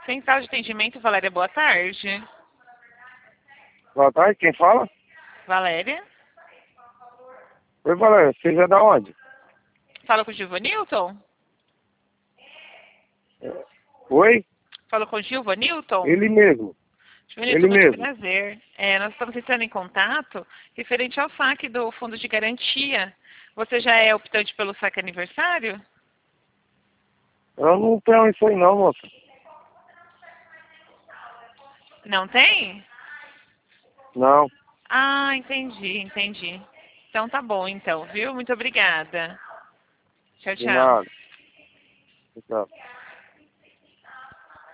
Central de atendimento, Valéria, boa tarde. Boa tarde, quem fala? Valéria? Oi, Valéria, você é da onde? Fala com o Gilvanilton? Oi? Fala com o Gilvanilton? Ele mesmo. Gilvanilton, Ele muito mesmo. prazer. Nós estamos entrando em contato referente ao saque do Fundo de Garantia. Você já é optante pelo saque aniversário? Eu não tenho isso aí não, moça. Não tem? Não, Ah, entendi. Então tá bom, então, viu? Muito obrigada. Tchau, de tchau. nada. Tchau.